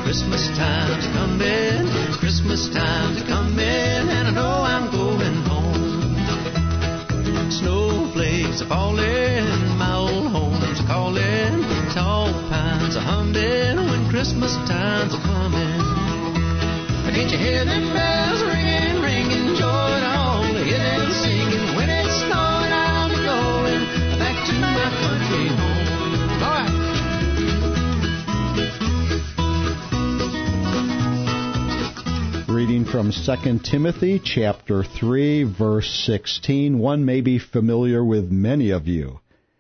Christmas time's coming, Christmas time's coming, and I know I'm going home. Snowflakes are falling, my old home's calling, tall pines are humming when Christmas time's coming. Can't you hear them bells ringing, ringing, joy to all, hear them singing, when it's snowing I'll be going back to my country home. All right. Reading from 2 Timothy chapter 3, verse 16, one may be familiar with many of you.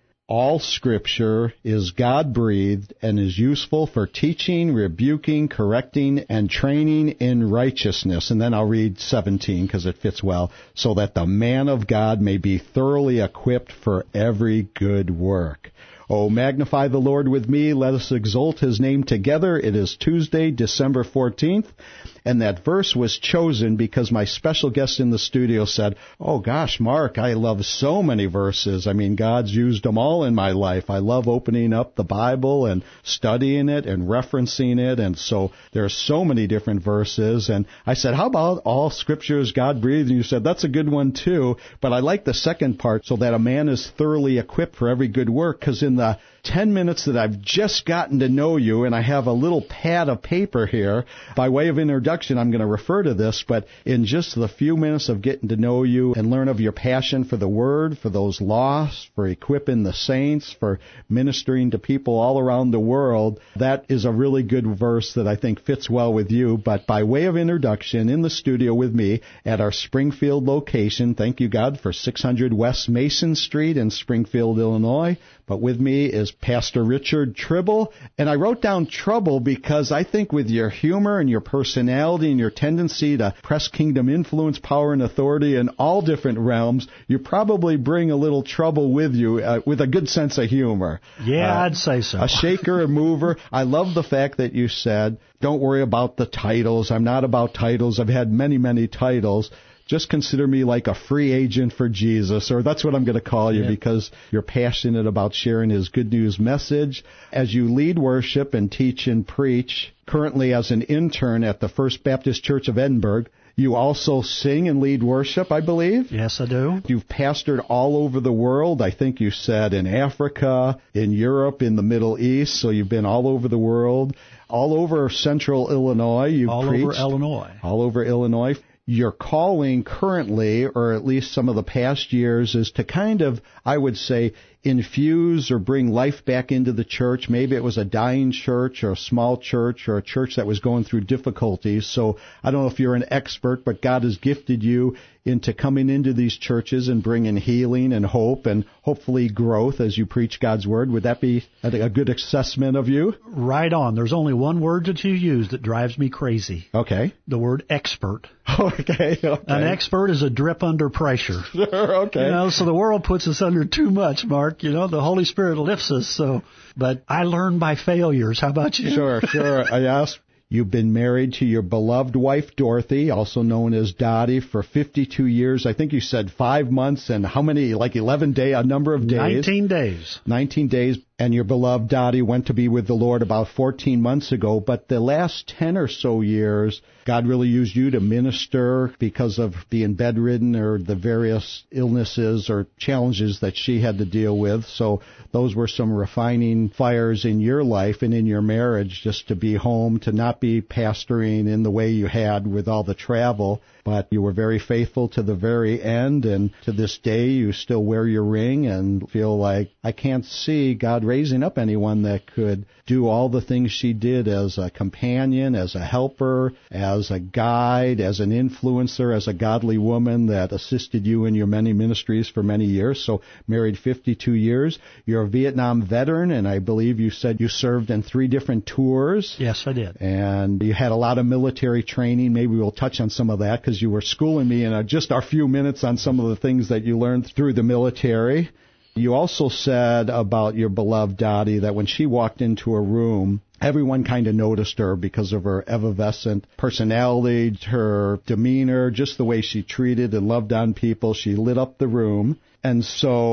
All Scripture is God-breathed and is useful for teaching, rebuking, correcting, and training in righteousness. And then I'll read 17 because it fits well. So that the man of God may be thoroughly equipped for every good work. Oh, magnify the Lord with me. Let us exalt His name together. It is Tuesday, December 14th. And that verse was chosen because my special guest in the studio said, oh gosh, Mark, I love so many verses. I mean, God's used them all in my life. I love opening up the Bible and studying it and referencing it. And so there's so many different verses. And I said, how about all Scripture is God-breathed? And you said, that's a good one too. But I like the second part, so that a man is thoroughly equipped for every good work, because in the 10 minutes that I've just gotten to know you, and I have a little pad of paper here, by way of introduction, I'm going to refer to this, but in just the few minutes of getting to know you and learn of your passion for the Word, for those lost, for equipping the saints, for ministering to people all around the world, that is a really good verse that I think fits well with you. But by way of introduction, in the studio with me at our Springfield location, thank you, God, for 600 West Mason Street in Springfield, Illinois, but with me is Pastor Richard Tribble. And I wrote down Trouble because I think with your humor and your personality and your tendency to press kingdom influence, power, and authority in all different realms, you probably bring a little trouble with you with a good sense of humor. Yeah, I'd say so. A shaker, a mover. I love the fact that you said, don't worry about the titles. I'm not about titles. I've had many, many titles. Just consider me like a free agent for Jesus, or that's what I'm going to call you, because you're passionate about sharing His good news message. As you lead worship and teach and preach, currently as an intern at the First Baptist Church of Edinburgh, you also sing and lead worship, I believe? Yes, I do. You've pastored all over the world. I think you said in Africa, in Europe, in the Middle East, so you've been all over the world. All over central Illinois, you've preached. All over Illinois. Your calling currently, or at least some of the past years, is to kind of, I would say, infuse or bring life back into the church. Maybe it was a dying church or a small church or a church that was going through difficulties. So I don't know if you're an expert, but God has gifted you into coming into these churches and bringing healing and hope and hopefully growth as you preach God's Word. Would that be a good assessment of you? Right on. There's only one word that you use that drives me crazy. Okay. The word expert. Okay. An expert is a drip under pressure. Sure, okay. So the world puts us under too much, Mark. The Holy Spirit lifts us. But I learn by failures. How about you? Sure. I asked. You've been married to your beloved wife, Dorothy, also known as Dottie, for 52 years. I think you said 5 months and how many, like 11 days, a number of days? 19 days. 19 days. And your beloved Dottie went to be with the Lord about 14 months ago. But the last 10 or so years, God really used you to minister because of being bedridden or the various illnesses or challenges that she had to deal with. So those were some refining fires in your life and in your marriage, just to be home, to not be pastoring in the way you had with all the travel. But you were very faithful to the very end, and to this day you still wear your ring and feel like, I can't see God raising up anyone that could do all the things she did as a companion, as a helper, as a guide, as an influencer, as a godly woman that assisted you in your many ministries for many years. So married 52 years. You're a Vietnam veteran, and I believe you said you served in 3 different tours. Yes, I did. And you had a lot of military training. Maybe we'll touch on some of that, because you were schooling me in just our few minutes on some of the things that you learned through the military. You also said about your beloved Dottie that when she walked into a room, everyone kind of noticed her because of her effervescent personality, her demeanor, just the way she treated and loved on people. She lit up the room. And so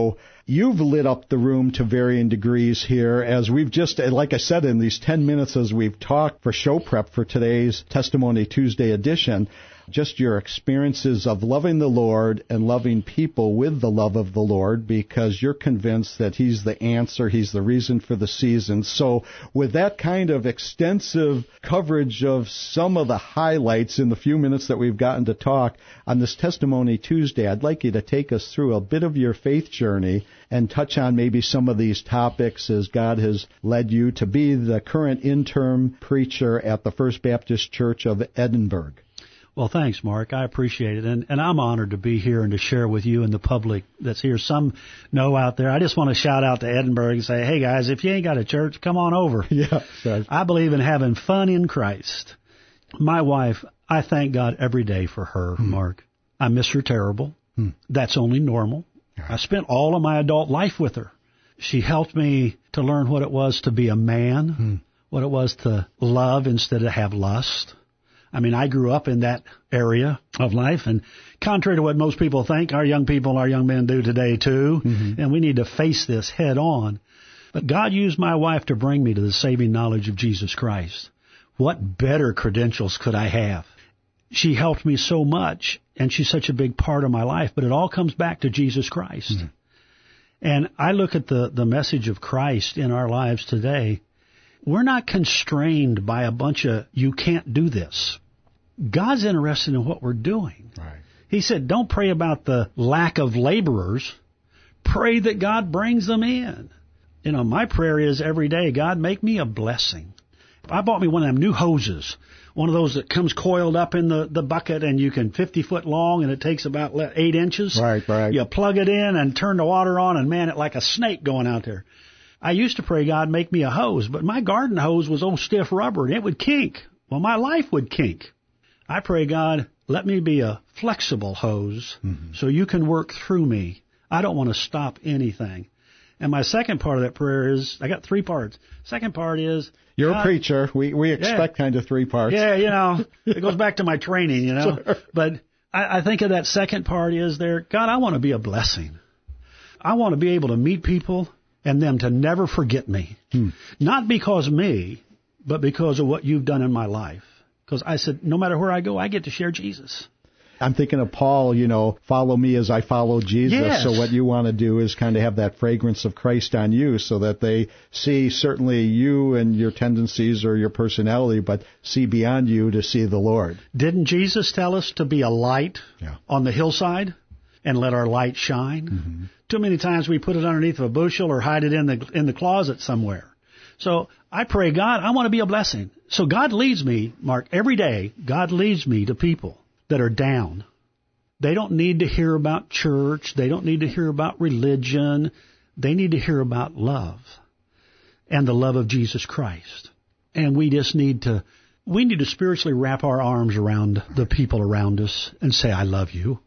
You've lit up the room to varying degrees here as we've just, like I said, in these 10 minutes as we've talked for show prep for today's Testimony Tuesday edition, just your experiences of loving the Lord and loving people with the love of the Lord, because you're convinced that He's the answer, He's the reason for the season. So with that kind of extensive coverage of some of the highlights in the few minutes that we've gotten to talk on this Testimony Tuesday, I'd like you to take us through a bit of your faith journey and touch on maybe some of these topics as God has led you to be the current interim preacher at the First Baptist Church of Edinburgh. Well, thanks, Mark. I appreciate it. And I'm honored to be here and to share with you and the public that's here. Some know out there. I just want to shout out to Edinburgh and say, hey, guys, if you ain't got a church, come on over. Yeah, sure. I believe in having fun in Christ. My wife, I thank God every day for her, Mark. I miss her terrible. That's only normal. I spent all of my adult life with her. She helped me to learn what it was to be a man, what it was to love instead of have lust. I mean, I grew up in that area of life, and contrary to what most people think, our young people, our young men do today too, and we need to face this head on. But God used my wife to bring me to the saving knowledge of Jesus Christ. What better credentials could I have? She helped me so much, and she's such a big part of my life, but it all comes back to Jesus Christ. And I look at the message of Christ in our lives today. We're not constrained by a bunch of, you can't do this. God's interested in what we're doing. Right. He said, don't pray about the lack of laborers. Pray that God brings them in. You know, my prayer is every day, God, make me a blessing. I bought me one of them new hoses, one of those that comes coiled up in the bucket and you can 50 foot long and it takes about 8 inches. Right. You plug it in and turn the water on and man, it like a snake going out there. I used to pray, God, make me a hose, but my garden hose was old stiff rubber and it would kink. Well, my life would kink. I pray, God, let me be a flexible hose so you can work through me. I don't want to stop anything. And my second part of that prayer is, I got 3 parts. Second part is... You're a preacher. We expect kind of 3 parts. Yeah, you know, it goes back to my training, you know. Sure. But I think of that second part is there, God, I want to be a blessing. I want to be able to meet people and them to never forget me. Not because of me, but because of what you've done in my life. Because I said, no matter where I go, I get to share Jesus. I'm thinking of Paul, you know, follow me as I follow Jesus. Yes. So what you want to do is kind of have that fragrance of Christ on you so that they see certainly you and your tendencies or your personality, but see beyond you to see the Lord. Didn't Jesus tell us to be a light on the hillside and let our light shine? Too many times we put it underneath a bushel or hide it in the closet somewhere. So I pray, God, I want to be a blessing. So God leads me, Mark, every day, God leads me to people that are down. They don't need to hear about church. They don't need to hear about religion. They need to hear about love and the love of Jesus Christ. And we just need to spiritually wrap our arms around the people around us and say, I love you.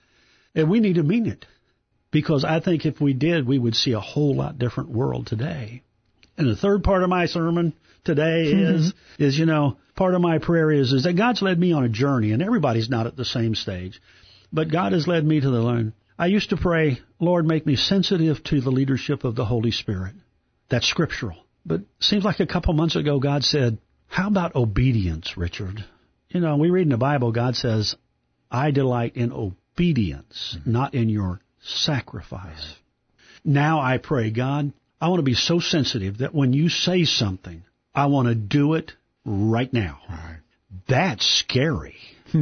And we need to mean it. Because I think if we did, we would see a whole lot different world today. And the third part of my sermon today is, you know, part of my prayer is that God's led me on a journey, and everybody's not at the same stage, but God has led me to the learn. I used to pray, Lord, make me sensitive to the leadership of the Holy Spirit. That's scriptural. But it seems like a couple months ago, God said, how about obedience, Richard? You know, we read in the Bible, God says, I delight in obedience, not in your sacrifice. Now I pray, God, I want to be so sensitive that when you say something, I want to do it right now. Right. That's scary.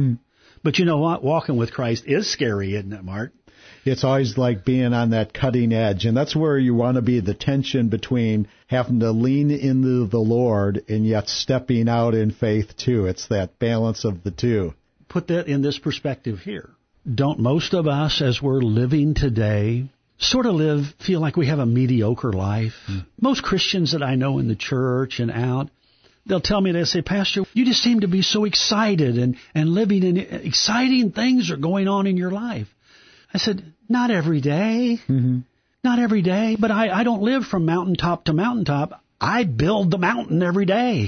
But you know what? Walking with Christ is scary, isn't it, Mark? It's always like being on that cutting edge, and that's where you want to be, the tension between having to lean into the Lord and yet stepping out in faith too. It's that balance of the two. Put that in this perspective here. Don't most of us, as we're living today, sort of feel like we have a mediocre life? Most Christians that I know in the church and out, they'll tell me, they'll say, Pastor, you just seem to be so excited and living in exciting things are going on in your life. I said, not every day. Not every day. But I don't live from mountaintop to mountaintop. I build the mountain every day.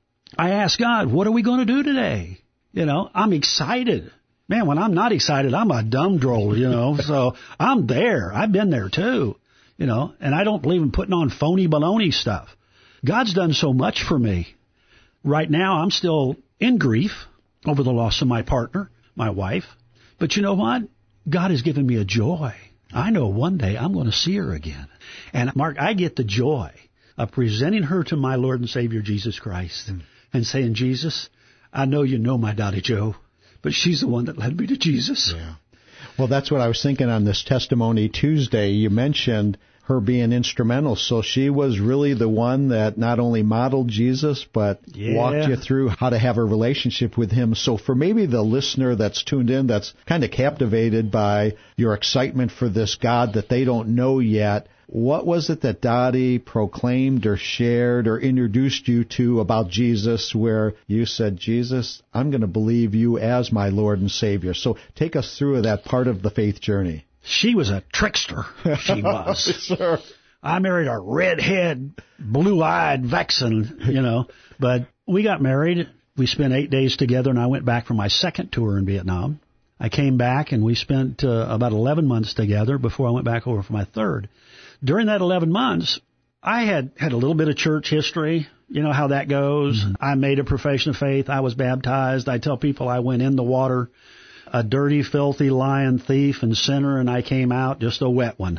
I ask God, what are we going to do today? You know, I'm excited. Man, when I'm not excited, I'm a dumb droll, you know. So I'm there. I've been there too. and I don't believe in putting on phony baloney stuff. God's done so much for me. Right now, I'm still in grief over the loss of my partner, my wife. But you know what? God has given me a joy. I know one day I'm going to see her again. And Mark, I get the joy of presenting her to my Lord and Savior, Jesus Christ, and saying, Jesus, I know you know my Dottie Joe, but she's the one that led me to Jesus. Yeah. Well, that's what I was thinking on this Testimony Tuesday. You mentioned her being instrumental. So she was really the one that not only modeled Jesus, but walked you through how to have a relationship with him. So for maybe the listener that's tuned in, that's kind of captivated by your excitement for this God that they don't know yet, what was it that Dottie proclaimed or shared or introduced you to about Jesus where you said, Jesus, I'm going to believe you as my Lord and Savior? So take us through that part of the faith journey. She was a trickster. She was. Sure. I married a redhead, blue-eyed vixen, But we got married. We spent 8 days together, and I went back for my second tour in Vietnam. I came back, and we spent about 11 months together before I went back over for my third. During that 11 months, I had a little bit of church history. You know how that goes. Mm-hmm. I made a profession of faith. I was baptized. I tell people I went in the water a dirty, filthy, lying thief and sinner, and I came out just a wet one.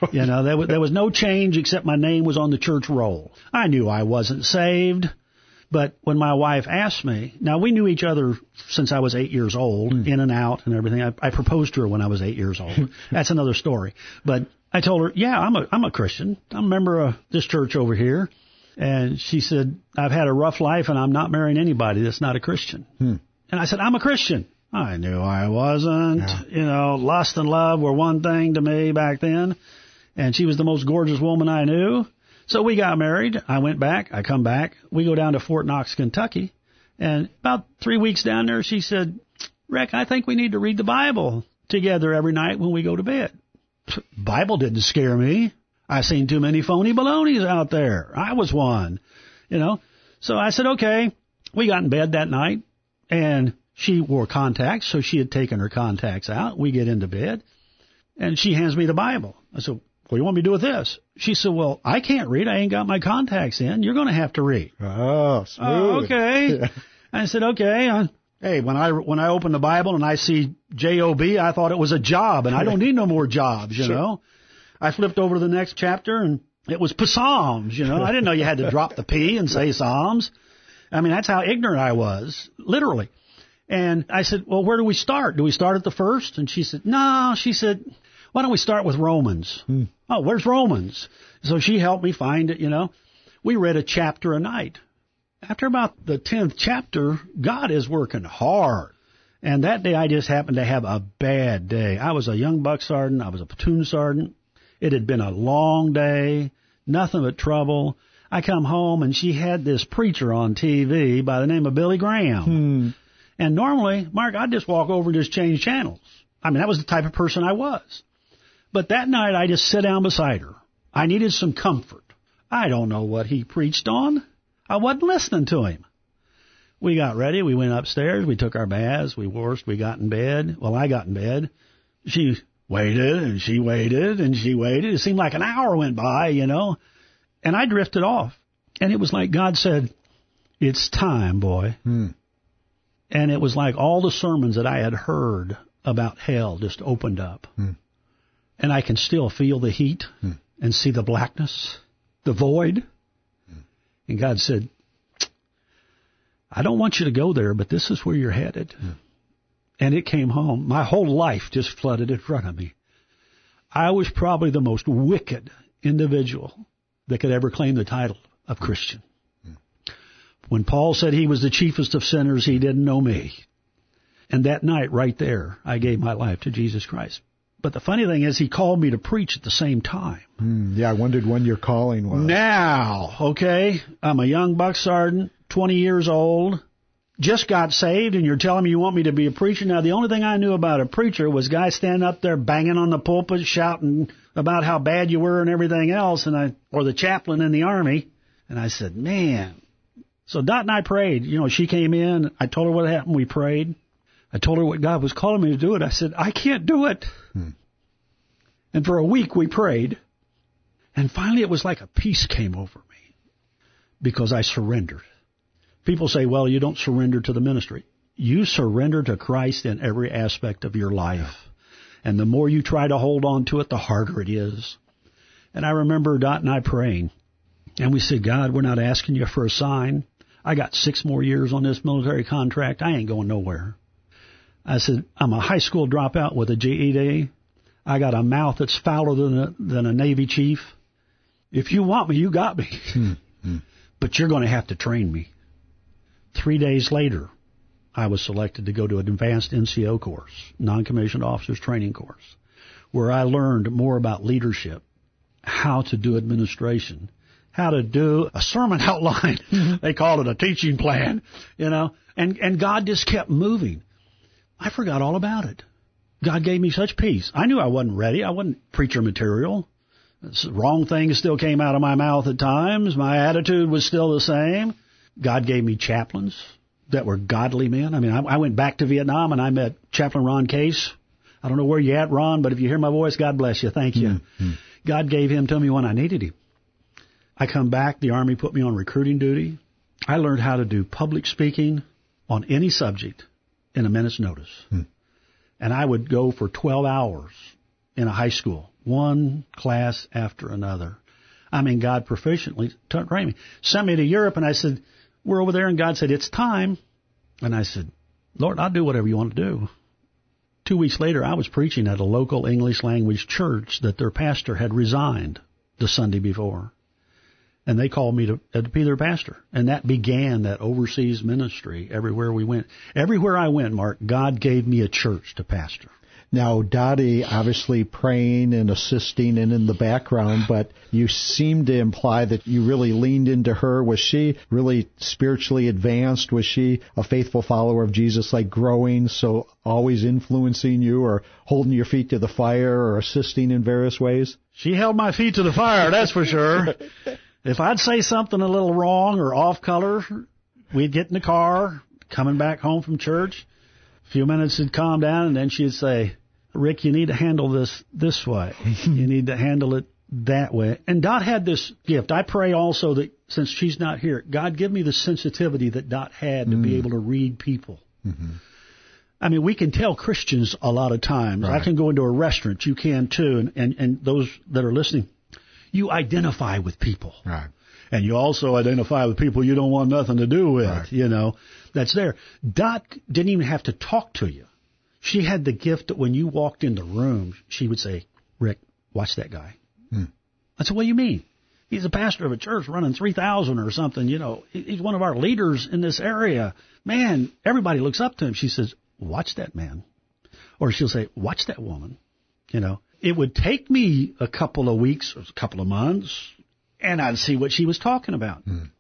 There was no change except my name was on the church roll. I knew I wasn't saved, but when my wife asked me, now we knew each other since I was 8 years old, in and out and everything. I proposed to her when I was 8 years old. That's another story. But I told her, yeah, I'm a Christian. I'm a member of this church over here. And she said, I've had a rough life and I'm not marrying anybody that's not a Christian. And I said, I'm a Christian. I knew I wasn't. Yeah. Lust and love were one thing to me back then. And she was the most gorgeous woman I knew. So we got married. I went back. I come back. We go down to Fort Knox, Kentucky. And about 3 weeks down there, she said, Rick, I think we need to read the Bible together every night when we go to bed. Bible didn't scare me. I seen too many phony balonies out there. I was one, So I said, okay. We got in bed that night, and she wore contacts, so she had taken her contacts out. We get into bed, and she hands me the Bible. I said, what do you want me to do with this? She said, well, I can't read. I ain't got my contacts in. You're going to have to read. Oh, smooth. Oh, okay. Yeah. I said, okay. Hey, when I open the Bible and I see J-O-B, I thought it was a job, and I don't need no more jobs, you know. I flipped over to the next chapter, and it was Psalms, I didn't know you had to drop the P and say Psalms. I mean, that's how ignorant I was, literally. And I said, well, where do we start? Do we start at the first? And she said, no. She said, why don't we start with Romans? Oh, where's Romans? So she helped me find it, We read a chapter a night. After about the 10th chapter, God is working hard. And that day I just happened to have a bad day. I was a young buck sergeant. I was a platoon sergeant. It had been a long day, nothing but trouble. I come home and she had this preacher on TV by the name of Billy Graham. And normally, Mark, I'd just walk over and just change channels. I mean, that was the type of person I was. But that night, I just sat down beside her. I needed some comfort. I don't know what he preached on. I wasn't listening to him. We got ready. We went upstairs. We took our baths. We washed. We got in bed. Well, I got in bed. She waited, and she waited, and she waited. It seemed like an hour went by, And I drifted off. And it was like God said, it's time, boy. And it was like all the sermons that I had heard about hell just opened up. And I can still feel the heat and see the blackness, the void. And God said, I don't want you to go there, but this is where you're headed. And it came home. My whole life just flooded in front of me. I was probably the most wicked individual that could ever claim the title of Christian. When Paul said he was the chiefest of sinners, he didn't know me. And that night right there, I gave my life to Jesus Christ. But the funny thing is he called me to preach at the same time. Yeah, I wondered when your calling was. Now, okay, I'm a young buck sergeant, 20 years old, just got saved, and you're telling me you want me to be a preacher? Now, the only thing I knew about a preacher was guys standing up there banging on the pulpit, shouting about how bad you were and everything else, or the chaplain in the Army. And I said, man. So Dot and I prayed. She came in. I told her what happened. We prayed. I told her what God was calling me to do it. I said, I can't do it. And for a week we prayed. And finally it was like a peace came over me because I surrendered. People say, well, you don't surrender to the ministry. You surrender to Christ in every aspect of your life. And the more you try to hold on to it, the harder it is. And I remember Dot and I praying. And we said, God, we're not asking you for a sign. I got 6 more years on this military contract. I ain't going nowhere. I said, I'm a high school dropout with a GED. I got a mouth that's fouler than a Navy chief. If you want me, you got me. But you're going to have to train me. 3 days later, I was selected to go to an advanced NCO course, non-commissioned officers training course, where I learned more about leadership, how to do administration, how to do a sermon outline. They called it a teaching plan, and God just kept moving. I forgot all about it. God gave me such peace. I knew I wasn't ready. I wasn't preacher material. Wrong things still came out of my mouth at times. My attitude was still the same. God gave me chaplains that were godly men. I mean, I went back to Vietnam and I met Chaplain Ron Case. I don't know where you're at, Ron, but if you hear my voice, God bless you. Thank you. God gave him to me when I needed him. I come back. The Army put me on recruiting duty. I learned how to do public speaking on any subject in a minute's notice. And I would go for 12 hours in a high school, one class after another. I mean, God proficiently trained me. Sent me to Europe, and I said, we're over there, and God said, it's time. And I said, Lord, I'll do whatever you want to do. 2 weeks later, I was preaching at a local English language church that their pastor had resigned the Sunday before. And they called me to be their pastor. And that began that overseas ministry everywhere we went. Everywhere I went, Mark, God gave me a church to pastor. Now, Dottie, obviously praying and assisting and in the background, but you seem to imply that you really leaned into her. Was she really spiritually advanced? Was she a faithful follower of Jesus, like growing, so always influencing you or holding your feet to the fire or assisting in various ways? She held my feet to the fire, that's for sure. If I'd say something a little wrong or off color, we'd get in the car, coming back home from church. A few minutes would calm down, and then she'd say, Rick, you need to handle this way. You need to handle it that way. And Dot had this gift. I pray also that since she's not here, God give me the sensitivity that Dot had to be able to read people. I mean, we can tell Christians a lot of times. Right. I can go into a restaurant. You can too. And those that are listening, you identify with people. Right. And you also identify with people you don't want nothing to do with, right. That's there. Dot didn't even have to talk to you. She had the gift that when you walked in the room, she would say, Rick, watch that guy. I said, what do you mean? He's a pastor of a church running 3,000 or something. He's one of our leaders in this area. Man, everybody looks up to him. She says, watch that man. Or she'll say, watch that woman. It would take me a couple of weeks or a couple of months, and I'd see what she was talking about.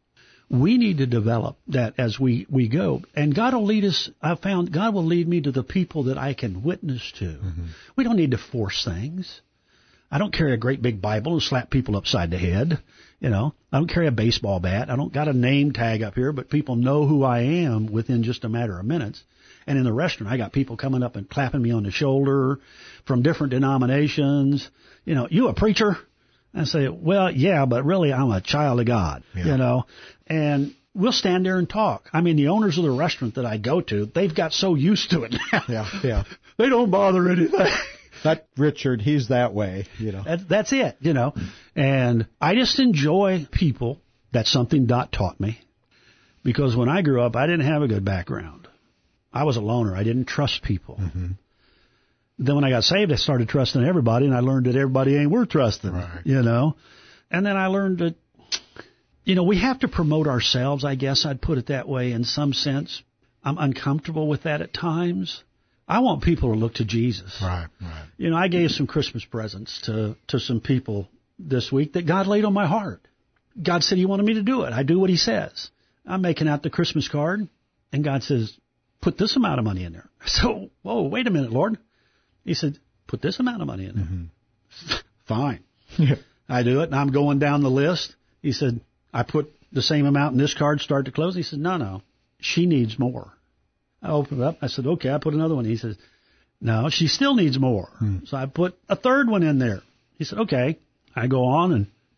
We need to develop that as we go. And God will lead us. I've found God will lead me to the people that I can witness to. We don't need to force things. I don't carry a great big Bible and slap people upside the head. I don't carry a baseball bat. I don't got a name tag up here, but people know who I am within just a matter of minutes. And in the restaurant, I got people coming up and clapping me on the shoulder from different denominations. You a preacher? I say, well, yeah, but really I'm a child of God, and we'll stand there and talk. I mean, the owners of the restaurant that I go to, they've got so used to it now. Yeah. They don't bother anything. Not Richard, he's that way, That's it, And I just enjoy people. That's something Dot taught me. Because when I grew up, I didn't have a good background. I was a loner. I didn't trust people. Then when I got saved, I started trusting everybody, and I learned that everybody ain't worth trusting, right. And then I learned that, we have to promote ourselves, I guess I'd put it that way in some sense. I'm uncomfortable with that at times. I want people to look to Jesus. Right. I gave some Christmas presents to some people this week that God laid on my heart. God said He wanted me to do it. I do what He says. I'm making out the Christmas card, and God says, put this amount of money in there. So, whoa, wait a minute, Lord. He said, put this amount of money in there. Fine. Yeah. I do it, and I'm going down the list. He said, I put the same amount in this card, start to close. He said, no, she needs more. I opened it up. I said, okay, I put another one. He says, no, she still needs more. So I put a third one in there. He said, okay. I go on and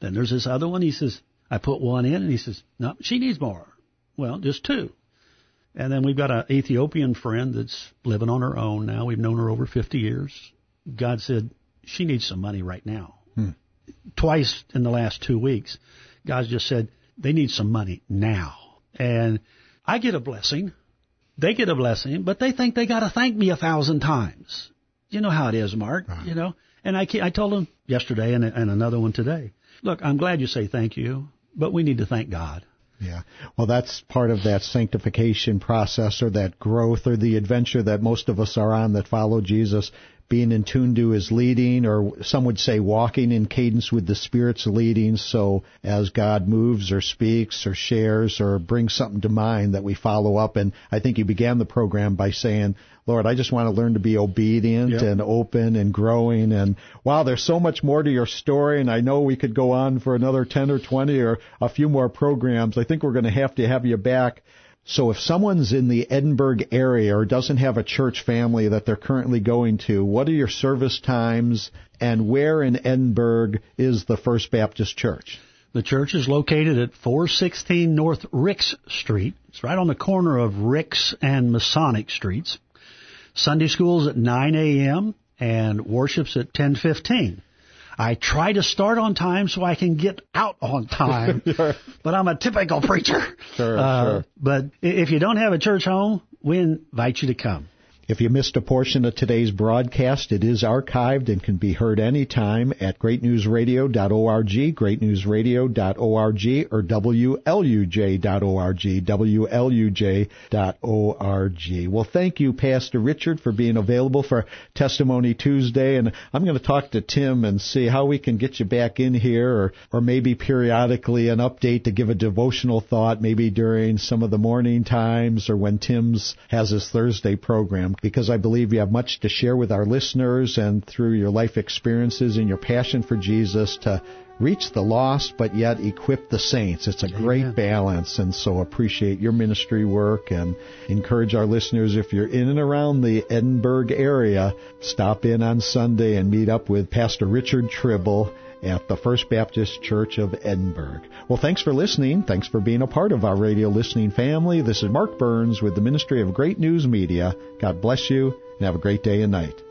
Then there's this other one. He says, I put one in, and he says, no, she needs more. Well, just 2. And then we've got an Ethiopian friend that's living on her own now. We've known her over 50 years. God said, she needs some money right now. Twice in the last 2 weeks, God just said, they need some money now. And I get a blessing. They get a blessing, but they think they got to thank me 1,000 times. You know how it is, Mark, you know. And I told them yesterday and another one today, look, I'm glad you say thank you, but we need to thank God. Yeah. Well, that's part of that sanctification process or that growth or the adventure that most of us are on that follow Jesus, being in tune to His leading, or some would say walking in cadence with the Spirit's leading. So as God moves or speaks or shares or brings something to mind, that we follow up. And I think you began the program by saying, Lord, I just want to learn to be obedient and open and growing. And wow, there's so much more to your story. And I know we could go on for another 10 or 20 or a few more programs. I think we're going to have you back. So if someone's in the Edinburgh area or doesn't have a church family that they're currently going to, what are your service times, and where in Edinburgh is the First Baptist Church? The church is located at 416 North Ricks Street. It's right on the corner of Ricks and Masonic Streets. Sunday school's at 9 a.m. and worship's at 10:15. I try to start on time so I can get out on time, but I'm a typical preacher. Sure. But if you don't have a church home, we invite you to come. If you missed a portion of today's broadcast, it is archived and can be heard anytime at greatnewsradio.org, greatnewsradio.org, or WLUJ.org, WLUJ.org. Well, thank you, Pastor Richard, for being available for Testimony Tuesday. And I'm going to talk to Tim and see how we can get you back in here, or maybe periodically an update to give a devotional thought, maybe during some of the morning times or when Tim's has his Thursday program, because I believe you have much to share with our listeners, and through your life experiences and your passion for Jesus to reach the lost but yet equip the saints. It's a great balance, and so appreciate your ministry work and encourage our listeners, if you're in and around the Edinburgh area, stop in on Sunday and meet up with Pastor Richard Tribble at the First Baptist Church of Edinburgh. Well, thanks for listening. Thanks for being a part of our radio listening family. This is Mark Burns with the Ministry of Great News Media. God bless you, and have a great day and night.